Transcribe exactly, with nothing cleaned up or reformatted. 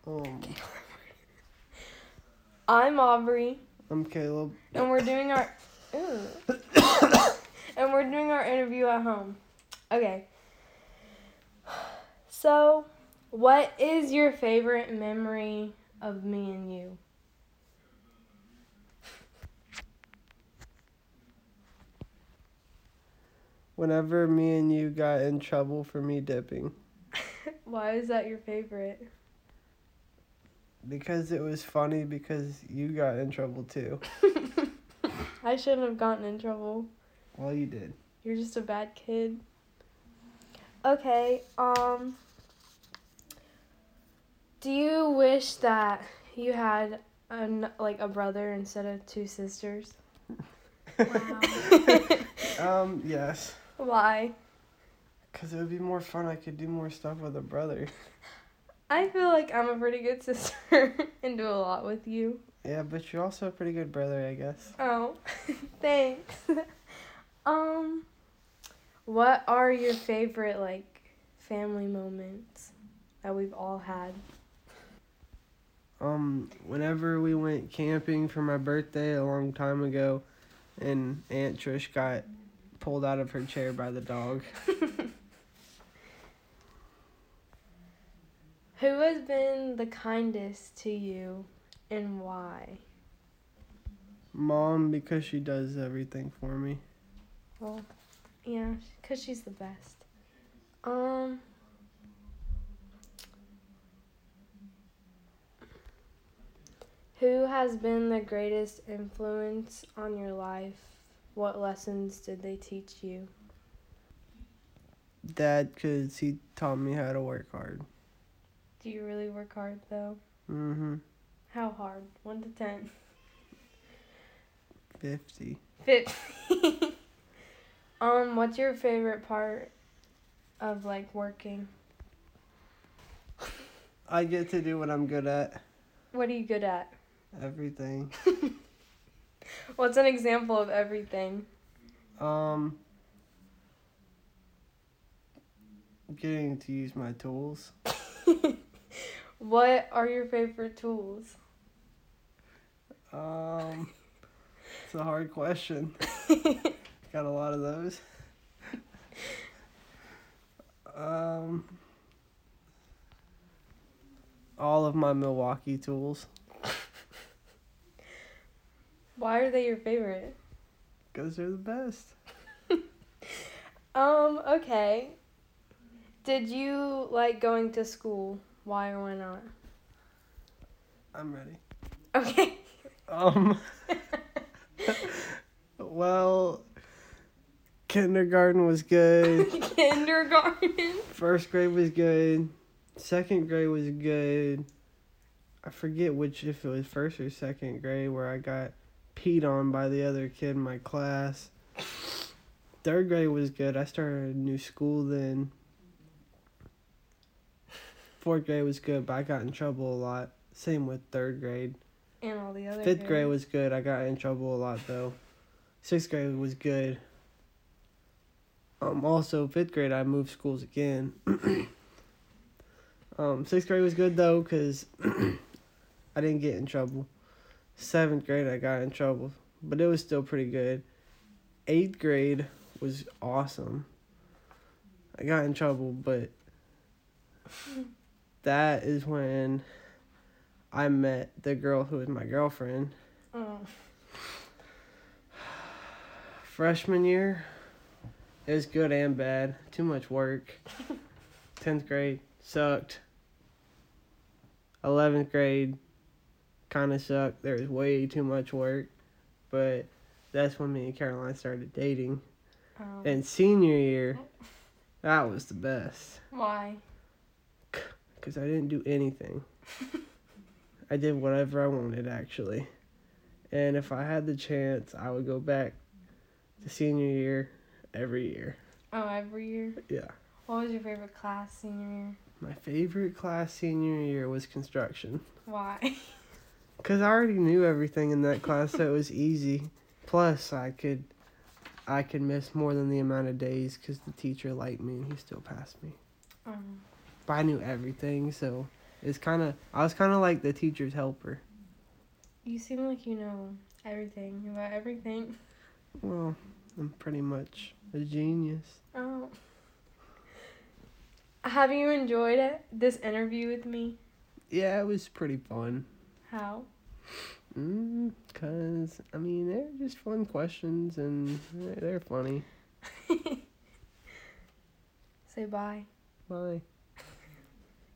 Um, I'm Aubrey, I'm Caleb. and we're doing our ew. and we're doing our interview at home. Okay. So, what is your favorite memory of me and you? Whenever me and you got in trouble for me dipping. Why is that your favorite? Because it was funny because you got in trouble too. I shouldn't have gotten in trouble. Well, you did. You're just a bad kid. Okay, um do you wish that you had an, like a brother instead of two sisters? Wow. um, yes. Why? Because it would be more fun. I could do more stuff with a brother. I feel like I'm a pretty good sister and do a lot with you. Yeah, but you're also a pretty good brother, I guess. Oh, thanks. um, what are your favorite like family moments that we've all had? Um, whenever we went camping for my birthday a long time ago, and Aunt Trish got pulled out of her chair by the dog. Who has been the kindest to you and why? Mom, because she does everything for me. Well, yeah, because she's the best. Um, who has been the greatest influence on your life? What lessons did they teach you? Dad, because he taught me how to work hard. Do you really work hard though? Mm-hmm. How hard? One to ten. Fifty. Fifty. um, what's your favorite part of like working? I get to do what I'm good at. What are you good at? Everything. What's an example of everything? Um, getting to use my tools. What are your favorite tools? Um, it's a hard question. Got a lot of those. Um, all of my Milwaukee tools. Why are they your favorite? Because they're the best. Um, okay. Did you like going to school? Why or why not? I'm ready. Okay. Um, well, kindergarten was good. Kindergarten. First grade was good. Second grade was good. I forget which, if it was first or second grade, where I got peed on by the other kid in my class. Third grade was good. I started a new school then. Fourth grade was good, but I got in trouble a lot. Same with third grade. And all the other Fifth grades. grade was good. I got in trouble a lot though. Sixth grade was good. Um, also fifth grade I moved schools again. um, sixth grade was good though, cause I didn't get in trouble. Seventh grade I got in trouble, but it was still pretty good. Eighth grade was awesome. I got in trouble, but that is when I met the girl who was my girlfriend. Oh. Freshman year, it was good and bad. Too much work. tenth grade, sucked. eleventh grade, kind of sucked. There was way too much work. But that's when me and Caroline started dating. Um, And senior year, that was the best. why? Because I didn't do anything. I did whatever I wanted, actually. And if I had the chance, I would go back to senior year every year. Oh, every year? Yeah. What was your favorite class senior year? My favorite class senior year was construction. Why? Because I already knew everything in that class, so it was easy. Plus, I could I could miss more than the amount of days because the teacher liked me and he still passed me. Um, But I knew everything, so It's kind of I was kind of like the teacher's helper. You seem like you know everything about everything. Well, I'm pretty much a genius. Oh. Have you enjoyed it? This interview with me? Yeah, it was pretty fun. How? Mm, cause I mean they're just fun questions and they're, they're funny. Say bye. Bye.